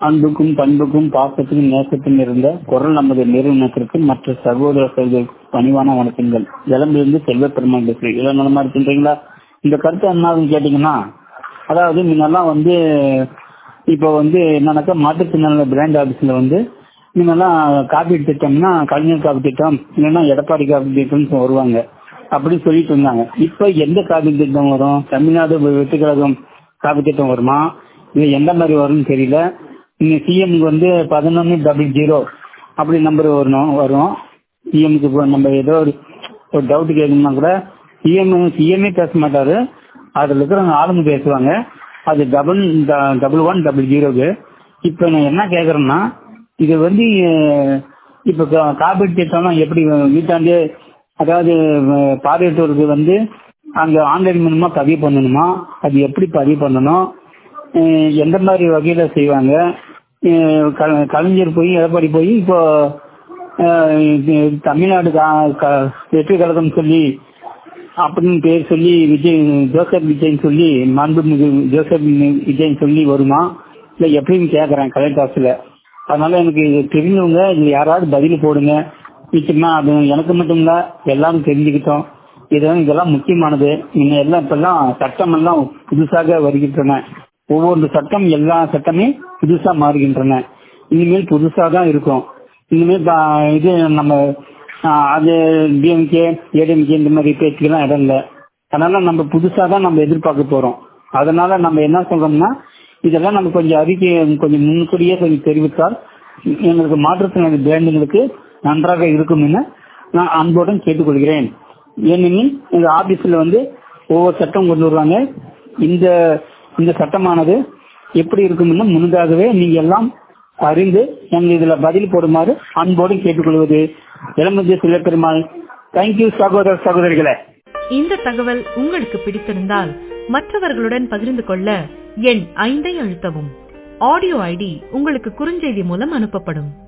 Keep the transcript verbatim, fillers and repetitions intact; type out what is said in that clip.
அன்புக்கும் பண்புக்கும் பாசத்துக்கும் நேசத்துக்கும் இருந்த குரல் நமது நிறுவனத்திற்கு மற்ற சகோதர சகோதரிக்கு பணிவான வணக்கங்கள். இளம்பிலிருந்து செல்வ பெருமாள் பேசுறேன். இளம் நலமா இருக்கின்றீங்களா? இந்த கருத்து என்னன்னு கேட்டீங்கன்னா, அதாவது முன்னெல்லாம் வந்து இப்போ வந்து என்னன்னாக்கா மாற்றுத்திறனாளி பிராண்ட் ஆபீஸ்ல வந்து முன்னெல்லாம் காப்பீடு திட்டம்னா கலைஞர் காப்பீடு திட்டம் இல்லைன்னா எடப்பாடி காப்பீடு திட்டம்னு வருவாங்க அப்படின்னு சொல்லிட்டு இருந்தாங்க. இப்ப எந்த காப்பீடு திட்டம் வரும்? தமிழ்நாடு வெற்றி கழகம் காப்பீடு திட்டம் வருமா இல்ல எந்த மாதிரி வரும்னு தெரியல. இங்க சிஎம்க்கு வந்து பதினொன்னு டபுள் ஜீரோ அப்படி நம்பர் வரணும் வரும். சிஎம்க்கு நம்ம ஏதோ ஒரு டவுட் கேட்கணும்னா கூட சிஎம் சிஎம்ஏ பேச மாட்டாரு, அதுல இருக்கிறவங்க ஆளுங்க பேசுவாங்க. அது டபுள் டபுள் ஒன் டபுள் ஜீரோக்கு. இப்ப நான் என்ன கேக்குறேன்னா, இது வந்து இப்ப காப்பீடு திட்டம்லாம் எப்படி வீட்டாண்டே, அதாவது பார்வையற்றோருக்கு வந்து அங்க ஆன்லைன் மூலமா பதிவு பண்ணணுமா? அது எப்படி பதிவு பண்ணணும்? எந்த மாதிரி வகையில செய்வாங்க? கலைஞர் போய் எடப்பாடி போய் இப்போ தமிழ்நாடு வெற்றி கழகம் சொல்லி அப்படின்னு பேர் சொல்லி விஜய் ஜோசப் விஜய் சொல்லி மாண்புமிகு ஜோசப் விஜய் சொல்லி வருமா இல்ல எப்படின்னு கேக்குறேன் கலெக்டர் ஆஃபீஸ்ல. அதனால எனக்கு தெரிஞ்சவங்க இது யாராவது பதில் போடுங்க. நிச்சயமா அது எனக்கு மட்டும் இல்ல, எல்லாரும் தெரிஞ்சுக்கிட்டோம். இது இதெல்லாம் முக்கியமானது. நீங்க எல்லாம் இப்பெல்லாம் சட்டம் எல்லாம் புதுசாக வருகின்றன. ஒவ்வொரு சட்டம் எல்லா சட்டமே புதுசா மாறுகின்றன. இனிமேல் புதுசா தான் இருக்கும். இனிமேல் இது நம்ம அது டிஎம்கே ஏடிஎம்கே இந்த மாதிரி பேச்சுக்கெல்லாம் இடம் இல்லை. அதனால நம்ம புதுசா தான் நம்ம எதிர்பார்க்க போறோம். அதனால நம்ம என்ன சொல்றோம்னா, இதெல்லாம் நம்ம கொஞ்சம் அறிக்கை கொஞ்சம் முன்கூடியே கொஞ்சம் தெரிவித்தால் எங்களுக்கு மாற்றுத்திறனாளி பிராண்டுகளுக்கு நன்றாக இருக்கும் என நான் அன்புடன் கேட்டுக்கொள்கிறேன். ஏனெனில் எங்க ஆபீஸ்ல வந்து ஒவ்வொரு சட்டம் கொண்டு வருவாங்க. இந்த இந்த சட்டமானது எப்படி இருக்கும்னு முன்னதாகவே நீங்க எல்லாம் அறிந்து எங்க இதுல பதில் போடுமாறு அன்போடு கேட்டுக்கொள்வது இளமதிய சில பெருமாள். தேங்க்யூ சகோதர சகோதரிகளே. இந்த தகவல் உங்களுக்கு பிடித்திருந்தால் மற்றவர்களுடன் பகிர்ந்து கொள்ள எண் ஐந்தை அழுத்தவும். ஆடியோ ஐடி உங்களுக்கு குறுஞ்செய்தி மூலம் அனுப்பப்படும்.